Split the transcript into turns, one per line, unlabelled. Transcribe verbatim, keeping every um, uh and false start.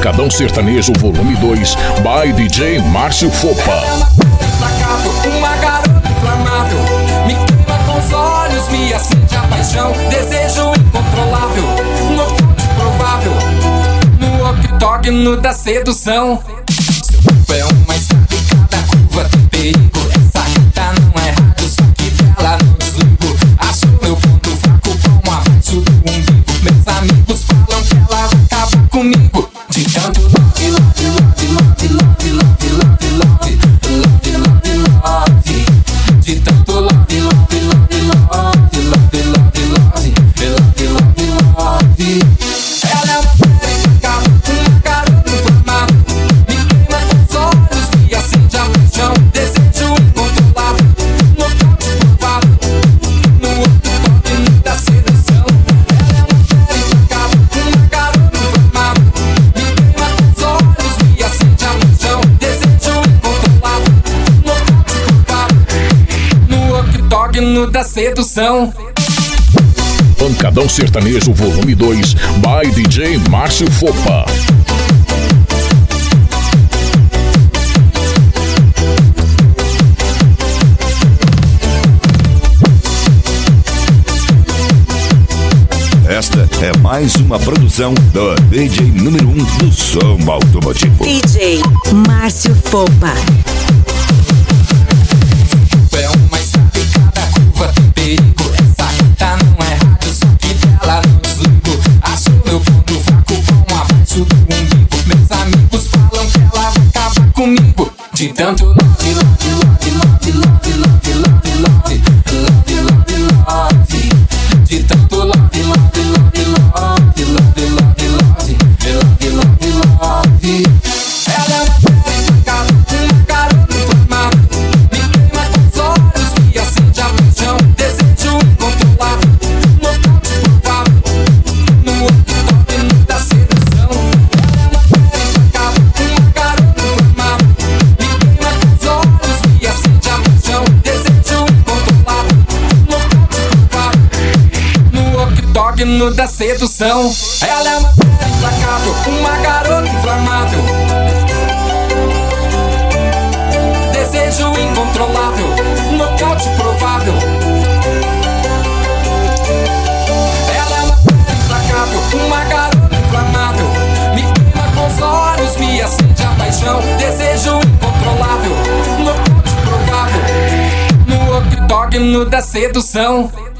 Pancadão Sertanejo Volume dois, by D J Márcio Fopa.
Uma garota inflamável, me queima com os olhos, me acende a paixão, desejo incontrolável, nocaute provável, no octógono da sedução. Seu corpo é uma estrada e cada curva tem perigo. Essa gata não é rádio, só que dela não desligo. Achou meu ponto fraco com abaixo do umbigo. Meus amigos falam que ela vai acabar comigo. De tanto love, love, love, love, love, love, love, love, love, love, love. De tanto love, love, love, love, love, love, love, love, love, love. Ela é uma mulher impecável, uma garota inflamável, me queima com os olhos, me acende a paixão, desejo incontrolável, nocaute provável, no octógono da sedução. Ela é uma mulher impecável, uma garota inflamável, me queima com os olhos, me acende a paixão, desejo incontrolável, nocaute provável, no octógono da sedução.
Pancadão Sertanejo Volume dois, by D J Márcio Fopa.
Esta é mais uma produção do D J número um do som automotivo,
D J Márcio Fopa.
É uma estrada e cada curva tem perigo. Essa gata não é rádio, só que dela não desligo. Achou meu ponto fraco com abaixo do umbigo. Meus amigos falam que ela vai acabar comigo. De tanto love, love, love, love, love, love, love, love, love, love, love. De tanto love, love, love, love, love, love, love, love, love, love. Ela é uma mulher impecável, uma garota inflamável, me queima com os olhos, me acende a paixão, desejo incontrolável, nocaute provável, no octógono da sedução. Ela é uma mulher impecável, uma garota inflamável, me queima com os olhos, me acende a paixão, desejo incontrolável, nocaute provável, no octógono da sedução. Ela é uma mulher implacável, uma garota inflamável, desejo incontrolável, nocaute provável. Ela é uma mulher implacável, uma garota inflamável, me queima com os olhos, me acende a paixão, desejo incontrolável, nocaute provável, no octógono da sedução.